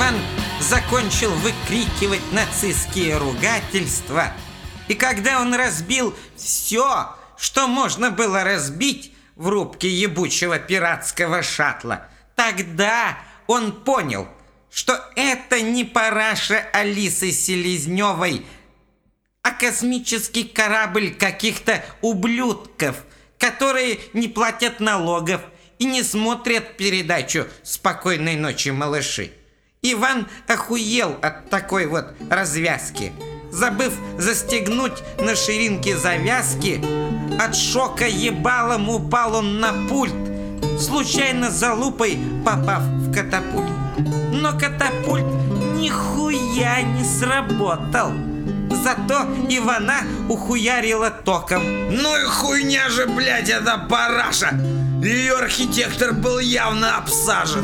Иван закончил выкрикивать нацистские ругательства, и когда он разбил все, что можно было разбить в рубке ебучего пиратского шаттла, тогда он понял, что это не параша Алисы Селезневой, а космический корабль каких-то ублюдков, которые не платят налогов и не смотрят передачу «Спокойной ночи, малыши». Иван охуел от такой вот развязки. Забыв застегнуть на ширинке завязки, от шока ебалом упал он на пульт, случайно залупой попав в катапульт. Но катапульт нихуя не сработал. Зато Ивана ухуярило током. Ну и хуйня же, блядь, эта параша! Ее архитектор был явно обсажен.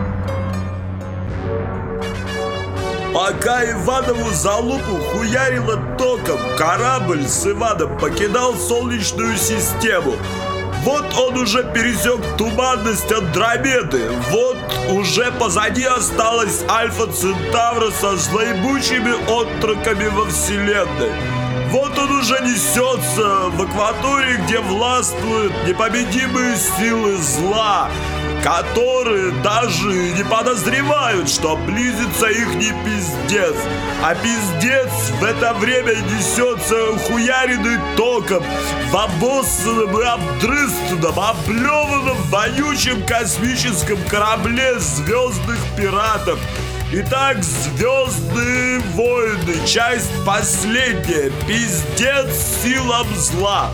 Пока Иванову залупу хуярило током, корабль с Иваном покидал Солнечную систему. Вот он уже пересек туманность Андромеды. Вот уже позади осталась Альфа Центавра со злоебучими отроками во Вселенной. Вот он уже несется в акватории, где властвуют непобедимые силы зла, которые даже не подозревают, что близится их не пиздец. А пиздец в это время несется хуяренный током в обоссанном и обдрыстанном, облеванном, вонючем космическом корабле звездных пиратов. Итак, «Звездные войны», часть последняя, пиздец силам зла.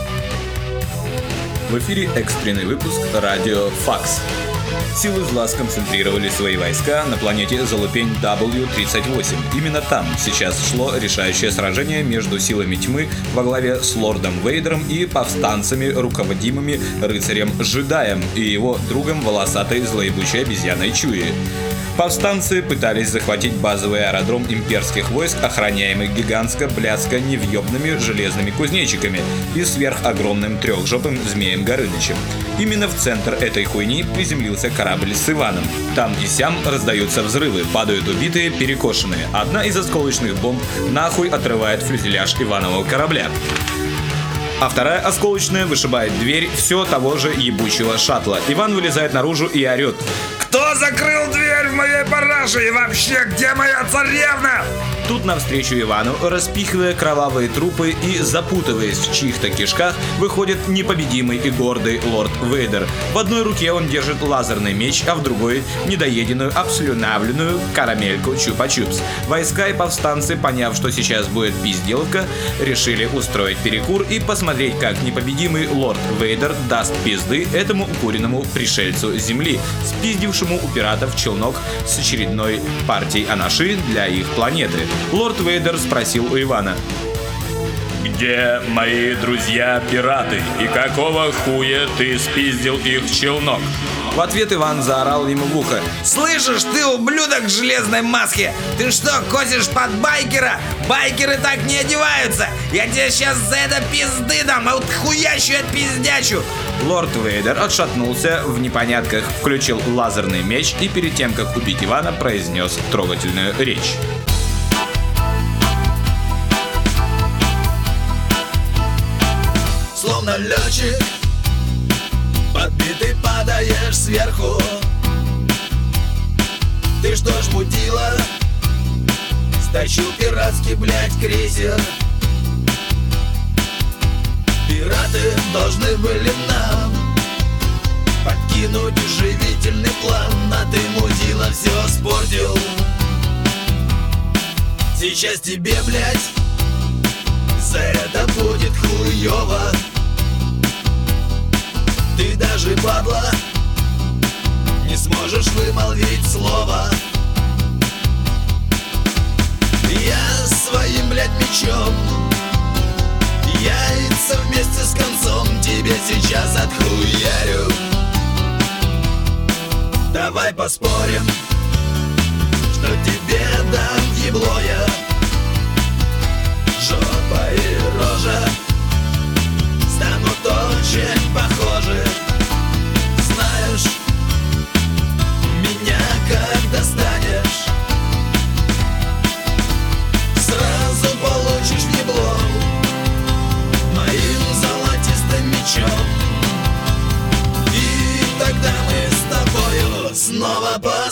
В эфире экстренный выпуск радио «Факс». Силы зла сконцентрировали свои войска на планете Залупень W-38. Именно там сейчас шло решающее сражение между силами тьмы во главе с лордом Вейдером и повстанцами, руководимыми рыцарем-джедаем и его другом волосатой злоебучей обезьяной Чуи. Повстанцы пытались захватить базовый аэродром имперских войск, охраняемый гигантско-блядско невъебными железными кузнечиками и сверхогромным трехжопым змеем Горынычем. Именно в центр этой хуйни приземлился корабль с Иваном. Там и сям раздаются взрывы, падают убитые, перекошенные. Одна из осколочных бомб нахуй отрывает фюзеляж Иванового корабля. А вторая осколочная вышибает дверь все того же ебучего шаттла. Иван вылезает наружу и орет: «Кто закрыл дверь в моей параше? И вообще, где моя царевна?» Тут навстречу Ивану, распихивая кровавые трупы и запутываясь в чьих-то кишках, выходит непобедимый и гордый лорд Вейдер. В одной руке он держит лазерный меч, а в другой недоеденную, обслюнавленную карамельку Чупа-Чупс. Войска и повстанцы, поняв, что сейчас будет пизделка, решили устроить перекур и посмотреть, как непобедимый лорд Вейдер даст пизды этому укуренному пришельцу земли, спиздившему у пиратов челнок с очередной партией анаши для их планеты. Лорд Вейдер спросил у Ивана: «Где мои друзья-пираты? И какого хуя ты спиздил их челнок?» В ответ Иван заорал ему в ухо: «Слышишь, ты, ублюдок в железной маске? Ты что, косишь под байкера? Байкеры так не одеваются! Я тебе сейчас за это пизды дам, а вот хуящу отпиздячу!» Лорд Вейдер отшатнулся в непонятках, включил лазерный меч и перед тем, как убить Ивана, произнес трогательную речь. Словно летчик, подбитый падаешь сверху. Ты что ж, мудила, стащил пиратский, блядь, крейсер. Пираты должны были нам подкинуть уживительный план, а ты, мудила, все испортил. Сейчас тебе, блядь, за это будет хуёво. Ты даже, падла, не сможешь вымолвить слово. Я своим, блядь, мечом яйца вместе с концом тебе сейчас отхуярю. Давай поспорим, что тебе дам ебло я. Жопа и рожа станут очень похожи. Знаешь, меня как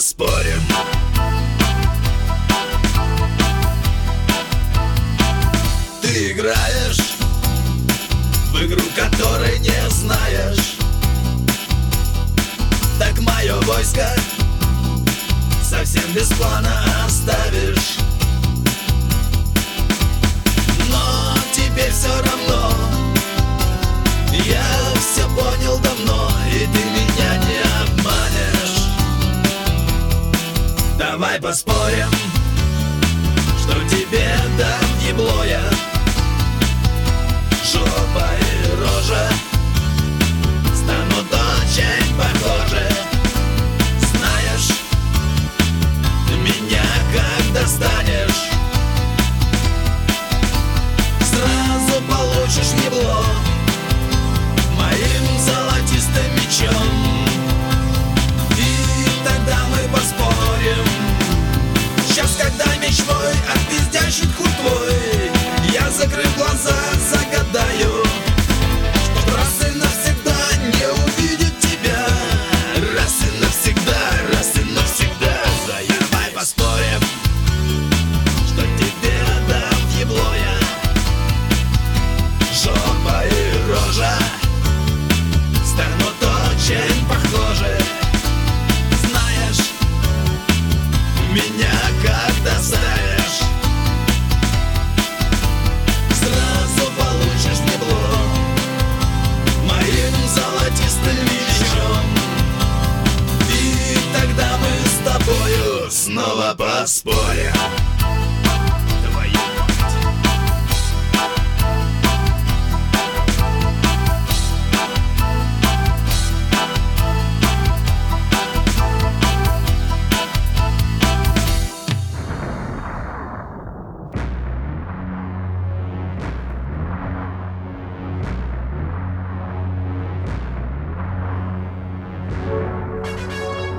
поспорим. Ты играешь в игру, которой не знаешь. Так мое войско совсем без плана оставишь. Но теперь все равно я все понял давно, и ты меня не обманешь. Давай поспорим, что тебе дам ебло я. Жопа и рожа станут очень похожи. Знаешь, меня как достанешь, сразу получишь ебло моим золотистым мечом. И тогда мы поспорим. Сейчас, когда меч мой отпиздящит хуй твой, я, закрыв глаза, загадаю, что раз и навсегда не увидит тебя. Раз и навсегда, раз и навсегда. Давай поспорим, что тебе дам ебло я. Жопа и рожа станут очень похожи. Знаешь, меня как достанешь, сразу получишь ебло моим золотистым мечом. И тогда мы с тобою снова поспорим.